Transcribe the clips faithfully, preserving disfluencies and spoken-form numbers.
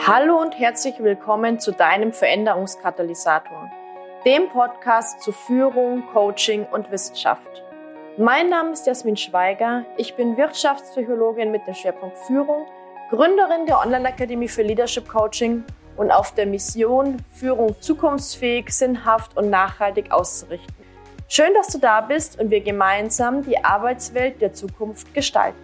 Hallo und herzlich willkommen zu deinem Veränderungskatalysator, dem Podcast zu Führung, Coaching und Wissenschaft. Mein Name ist Jasmin Schweiger, ich bin Wirtschaftspsychologin mit dem Schwerpunkt Führung, Gründerin der Online-Akademie für Leadership Coaching und auf der Mission, Führung zukunftsfähig, sinnhaft und nachhaltig auszurichten. Schön, dass du da bist und wir gemeinsam die Arbeitswelt der Zukunft gestalten.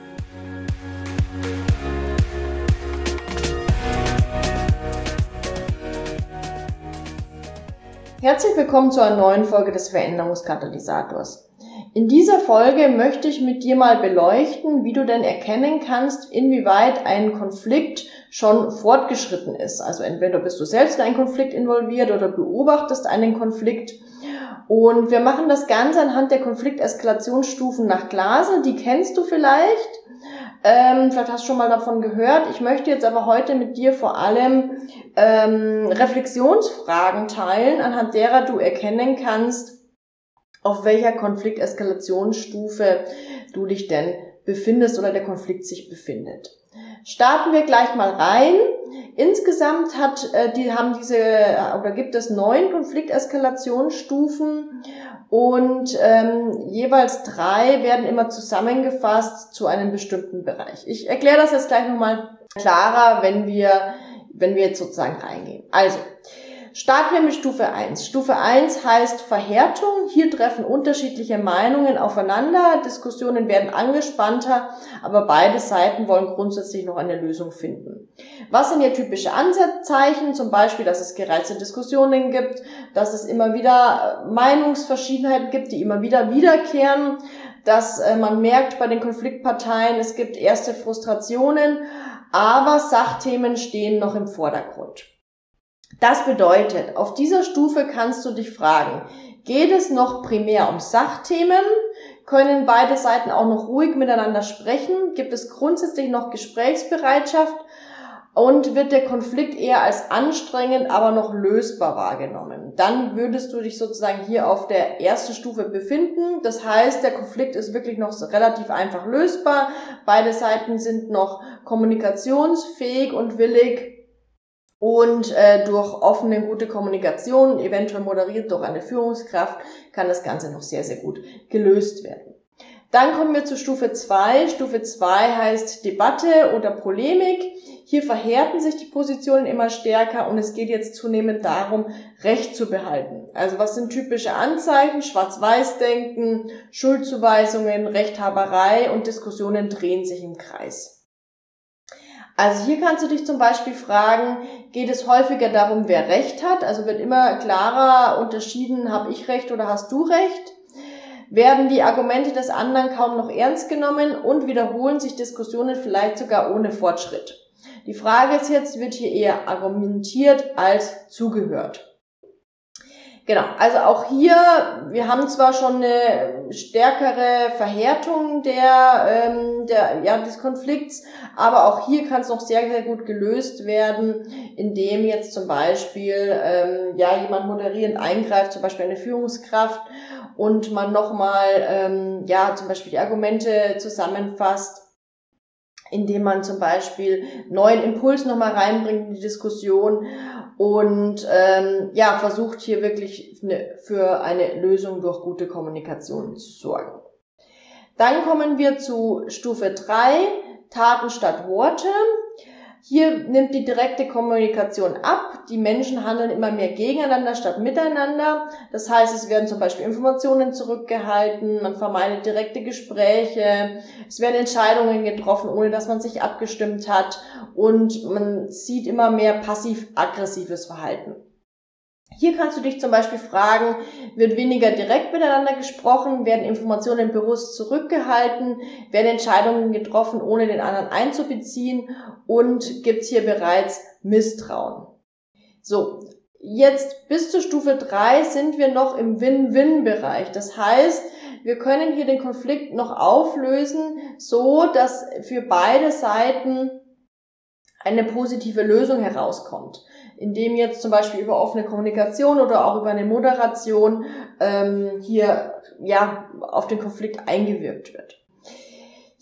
Herzlich willkommen zu einer neuen Folge des Veränderungskatalysators. In dieser Folge möchte ich mit dir mal beleuchten, wie du denn erkennen kannst, inwieweit ein Konflikt schon fortgeschritten ist. Also entweder bist du selbst in einen Konflikt involviert oder beobachtest einen Konflikt. Und wir machen das Ganze anhand der Konflikteskalationsstufen nach Glasel. Die kennst du vielleicht. Ähm, vielleicht hast du schon mal davon gehört. Ich möchte jetzt aber heute mit dir vor allem ähm, Reflexionsfragen teilen, anhand derer du erkennen kannst, auf welcher Konflikteskalationsstufe du dich denn befindest oder der Konflikt sich befindet. Starten wir gleich mal rein. Insgesamt hat, äh, die haben diese oder gibt es neun Konflikteskalationsstufen und ähm, jeweils drei werden immer zusammengefasst zu einem bestimmten Bereich. Ich erkläre das jetzt gleich nochmal klarer, wenn wir wenn wir jetzt sozusagen reingehen. Also starten wir mit Stufe eins. Stufe eins heißt Verhärtung. Hier treffen unterschiedliche Meinungen aufeinander. Diskussionen werden angespannter, aber beide Seiten wollen grundsätzlich noch eine Lösung finden. Was sind hier typische Anzeichen? Zum Beispiel, dass es gereizte Diskussionen gibt, dass es immer wieder Meinungsverschiedenheiten gibt, die immer wieder wiederkehren, dass man merkt bei den Konfliktparteien, es gibt erste Frustrationen, aber Sachthemen stehen noch im Vordergrund. Das bedeutet, auf dieser Stufe kannst du dich fragen, geht es noch primär um Sachthemen? Können beide Seiten auch noch ruhig miteinander sprechen? Gibt es grundsätzlich noch Gesprächsbereitschaft? Und wird der Konflikt eher als anstrengend, aber noch lösbar wahrgenommen? Dann würdest du dich sozusagen hier auf der ersten Stufe befinden. Das heißt, der Konflikt ist wirklich noch relativ einfach lösbar. Beide Seiten sind noch kommunikationsfähig und willig. Und äh, durch offene, gute Kommunikation, eventuell moderiert durch eine Führungskraft, kann das Ganze noch sehr, sehr gut gelöst werden. Dann kommen wir zu Stufe zwei. Stufe zwei heißt Debatte oder Polemik. Hier verhärten sich die Positionen immer stärker und es geht jetzt zunehmend darum, Recht zu behalten. Also was sind typische Anzeichen? Schwarz-Weiß-Denken, Schuldzuweisungen, Rechthaberei und Diskussionen drehen sich im Kreis. Also hier kannst du dich zum Beispiel fragen, geht es häufiger darum, wer Recht hat? Also wird immer klarer unterschieden, habe ich Recht oder hast du Recht? Werden die Argumente des anderen kaum noch ernst genommen und wiederholen sich Diskussionen vielleicht sogar ohne Fortschritt? Die Frage ist jetzt, wird hier eher argumentiert als zugehört? Genau, also auch hier, wir haben zwar schon eine stärkere Verhärtung der, ähm, der, ja, des Konflikts, aber auch hier kann es noch sehr, sehr gut gelöst werden, indem jetzt zum Beispiel, ähm, ja, jemand moderierend eingreift, zum Beispiel eine Führungskraft, und man nochmal, ähm, ja, zum Beispiel die Argumente zusammenfasst, indem man zum Beispiel neuen Impuls nochmal reinbringt in die Diskussion und ähm, ja versucht hier wirklich eine, für eine Lösung durch gute Kommunikation zu sorgen. Dann kommen wir zu Stufe drei, Taten statt Worte. Hier nimmt die direkte Kommunikation ab. Die Menschen handeln immer mehr gegeneinander statt miteinander. Das heißt, es werden zum Beispiel Informationen zurückgehalten, man vermeidet direkte Gespräche, es werden Entscheidungen getroffen, ohne dass man sich abgestimmt hat und man sieht immer mehr passiv-aggressives Verhalten. Hier kannst du dich zum Beispiel fragen, wird weniger direkt miteinander gesprochen, werden Informationen bewusst zurückgehalten, werden Entscheidungen getroffen, ohne den anderen einzubeziehen und gibt es hier bereits Misstrauen. So, jetzt bis zur Stufe drei sind wir noch im Win-Win-Bereich. Das heißt, wir können hier den Konflikt noch auflösen, so dass für beide Seiten eine positive Lösung herauskommt, indem jetzt zum Beispiel über offene Kommunikation oder auch über eine Moderation ähm, hier ja auf den Konflikt eingewirkt wird.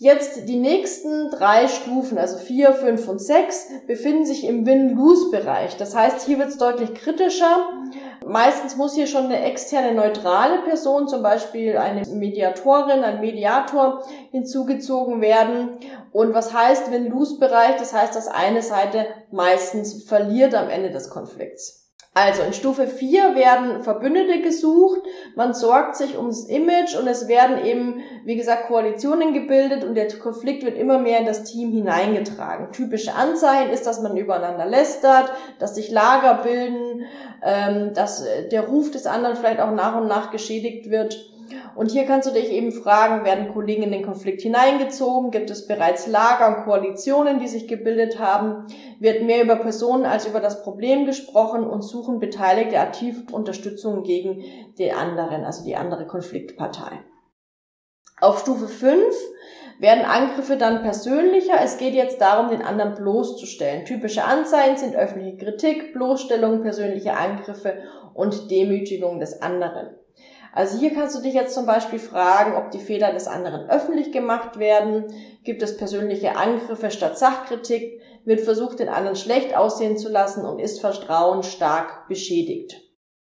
Jetzt die nächsten drei Stufen, also vier, fünf und sechs, befinden sich im Win-Lose-Bereich. Das heißt, hier wird es deutlich kritischer. Meistens muss hier schon eine externe neutrale Person, zum Beispiel eine Mediatorin, ein Mediator, hinzugezogen werden. Und was heißt Win-Lose-Bereich? Das heißt, dass eine Seite meistens verliert am Ende des Konflikts. Also in Stufe vier werden Verbündete gesucht, man sorgt sich ums Image und es werden eben, wie gesagt, Koalitionen gebildet und der Konflikt wird immer mehr in das Team hineingetragen. Typische Anzeichen ist, dass man übereinander lästert, dass sich Lager bilden, ähm, dass der Ruf des anderen vielleicht auch nach und nach geschädigt wird. Und hier kannst du dich eben fragen, werden Kollegen in den Konflikt hineingezogen? Gibt es bereits Lager und Koalitionen, die sich gebildet haben? Wird mehr über Personen als über das Problem gesprochen und suchen Beteiligte aktiv Unterstützung gegen den anderen, also die andere Konfliktpartei? Auf Stufe fünf werden Angriffe dann persönlicher. Es geht jetzt darum, den anderen bloßzustellen. Typische Anzeichen sind öffentliche Kritik, Bloßstellung, persönliche Angriffe und Demütigung des anderen. Also hier kannst du dich jetzt zum Beispiel fragen, ob die Fehler des anderen öffentlich gemacht werden. Gibt es persönliche Angriffe statt Sachkritik? Wird versucht, den anderen schlecht aussehen zu lassen und ist Vertrauen stark beschädigt?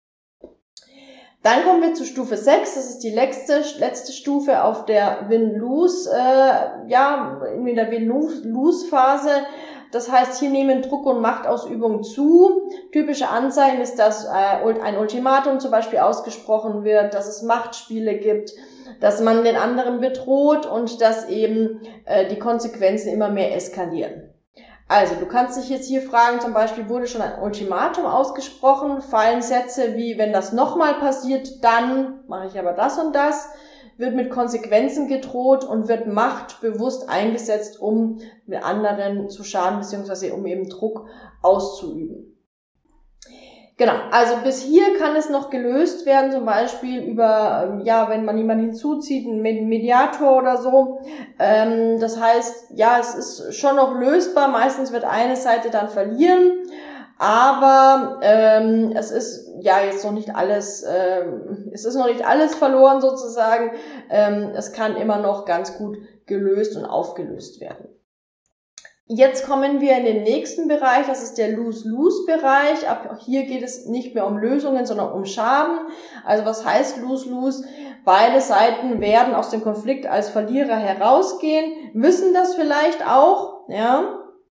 Dann kommen wir zu Stufe sechs. Das ist die letzte, letzte Stufe auf der Win-Lose, äh, ja, in der Win-Lose-Phase. Das heißt, hier nehmen Druck und Machtausübung zu. Typische Anzeichen ist, dass äh, ein Ultimatum zum Beispiel ausgesprochen wird, dass es Machtspiele gibt, dass man den anderen bedroht und dass eben äh, die Konsequenzen immer mehr eskalieren. Also, du kannst dich jetzt hier fragen, zum Beispiel, wurde schon ein Ultimatum ausgesprochen? Fallen Sätze wie, wenn das nochmal passiert, dann mache ich aber das und das? Wird mit Konsequenzen gedroht und wird Macht bewusst eingesetzt, um mit anderen zu schaden, beziehungsweise um eben Druck auszuüben. Genau, also bis hier kann es noch gelöst werden, zum Beispiel über, ja, wenn man jemanden hinzuzieht, einen Mediator oder so. Ähm, das heißt, ja, es ist schon noch lösbar, meistens wird eine Seite dann verlieren. Aber ähm, es ist ja jetzt noch nicht alles, ähm, es ist noch nicht alles verloren sozusagen. Ähm, es kann immer noch ganz gut gelöst und aufgelöst werden. Jetzt kommen wir in den nächsten Bereich, das ist der Lose-Lose-Bereich. Ab hier geht es nicht mehr um Lösungen, sondern um Schaden. Also was heißt Lose-Lose? Beide Seiten werden aus dem Konflikt als Verlierer herausgehen, müssen das vielleicht auch, ja.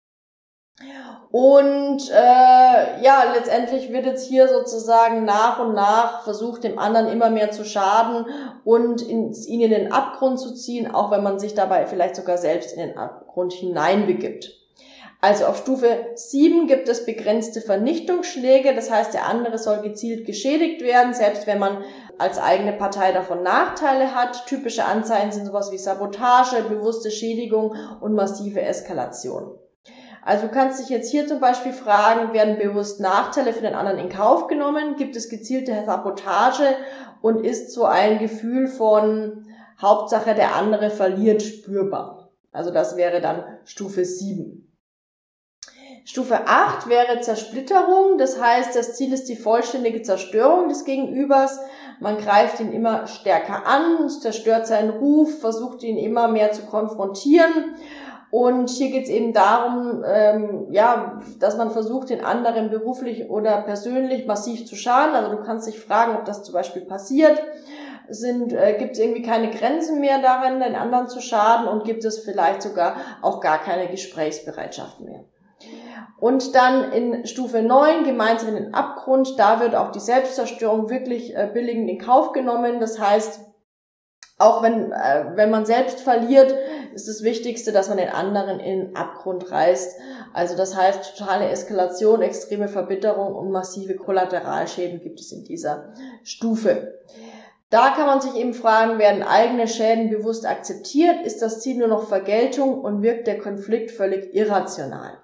Und äh, ja, letztendlich wird jetzt hier sozusagen nach und nach versucht, dem anderen immer mehr zu schaden und in, ihn in den Abgrund zu ziehen, auch wenn man sich dabei vielleicht sogar selbst in den Abgrund hineinbegibt. Also auf Stufe sieben gibt es begrenzte Vernichtungsschläge, das heißt, der andere soll gezielt geschädigt werden, selbst wenn man als eigene Partei davon Nachteile hat. Typische Anzeichen sind sowas wie Sabotage, bewusste Schädigung und massive Eskalation. Also du kannst dich jetzt hier zum Beispiel fragen, werden bewusst Nachteile für den anderen in Kauf genommen? Gibt es gezielte Sabotage? Und ist so ein Gefühl von Hauptsache der andere verliert spürbar? Also das wäre dann Stufe sieben. Stufe acht wäre Zersplitterung. Das heißt, das Ziel ist die vollständige Zerstörung des Gegenübers. Man greift ihn immer stärker an, zerstört seinen Ruf, versucht ihn immer mehr zu konfrontieren. Und hier geht es eben darum, ähm, ja, dass man versucht, den anderen beruflich oder persönlich massiv zu schaden. Also du kannst dich fragen, ob das zum Beispiel passiert. Sind, äh, gibt es irgendwie keine Grenzen mehr darin, den anderen zu schaden und gibt es vielleicht sogar auch gar keine Gesprächsbereitschaft mehr. Und dann in Stufe neun, gemeinsam in den Abgrund, da wird auch die Selbstzerstörung wirklich äh, billigend in Kauf genommen. Das heißt, auch wenn, äh, wenn man selbst verliert, ist das Wichtigste, dass man den anderen in den Abgrund reißt. Also das heißt, totale Eskalation, extreme Verbitterung und massive Kollateralschäden gibt es in dieser Stufe. Da kann man sich eben fragen, werden eigene Schäden bewusst akzeptiert? Ist das Ziel nur noch Vergeltung und wirkt der Konflikt völlig irrational?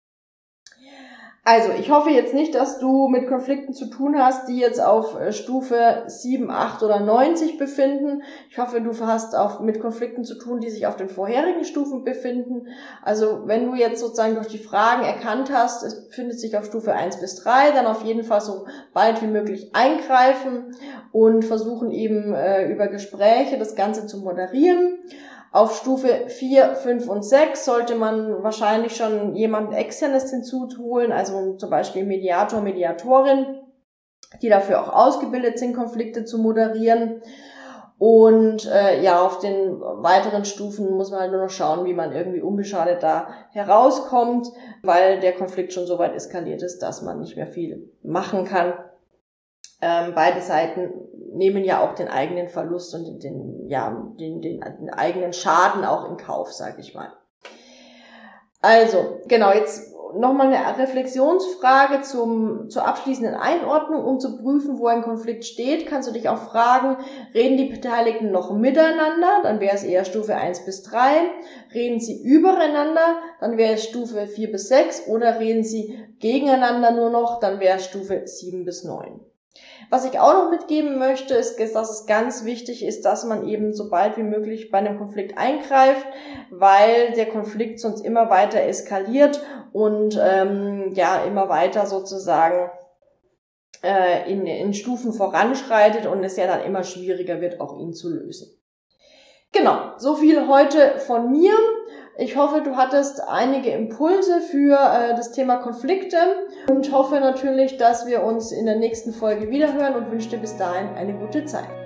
Also, ich hoffe jetzt nicht, dass du mit Konflikten zu tun hast, die jetzt auf Stufe sieben, acht oder neun sich befinden. Ich hoffe, du hast auch mit Konflikten zu tun, die sich auf den vorherigen Stufen befinden. Also, wenn du jetzt sozusagen durch die Fragen erkannt hast, es befindet sich auf Stufe eins bis drei, dann auf jeden Fall so bald wie möglich eingreifen und versuchen eben äh, über Gespräche das Ganze zu moderieren. Auf Stufe vier, fünf und sechs sollte man wahrscheinlich schon jemanden Externes hinzuholen, also zum Beispiel Mediator, Mediatorin, die dafür auch ausgebildet sind, Konflikte zu moderieren. Und äh, ja, auf den weiteren Stufen muss man halt nur noch schauen, wie man irgendwie unbeschadet da herauskommt, weil der Konflikt schon so weit eskaliert ist, dass man nicht mehr viel machen kann. Ähm, beide Seiten nehmen ja auch den eigenen Verlust und den, den ja den, den, den eigenen Schaden auch in Kauf, sage ich mal. Also, genau, jetzt nochmal eine Reflexionsfrage zum, zur abschließenden Einordnung, um zu prüfen, wo ein Konflikt steht. Kannst du dich auch fragen, reden die Beteiligten noch miteinander? Dann wäre es eher Stufe eins bis drei. Reden sie übereinander? Dann wäre es Stufe vier bis sechs. Oder reden sie gegeneinander nur noch? Dann wäre es Stufe sieben bis neun. Was ich auch noch mitgeben möchte, ist, dass es ganz wichtig ist, dass man eben so bald wie möglich bei einem Konflikt eingreift, weil der Konflikt sonst immer weiter eskaliert und ähm, ja immer weiter sozusagen äh, in, in Stufen voranschreitet und es ja dann immer schwieriger wird, auch ihn zu lösen. Genau, so viel heute von mir. Ich hoffe, du hattest einige Impulse für äh, das Thema Konflikte und hoffe natürlich, dass wir uns in der nächsten Folge wiederhören und wünsche dir bis dahin eine gute Zeit.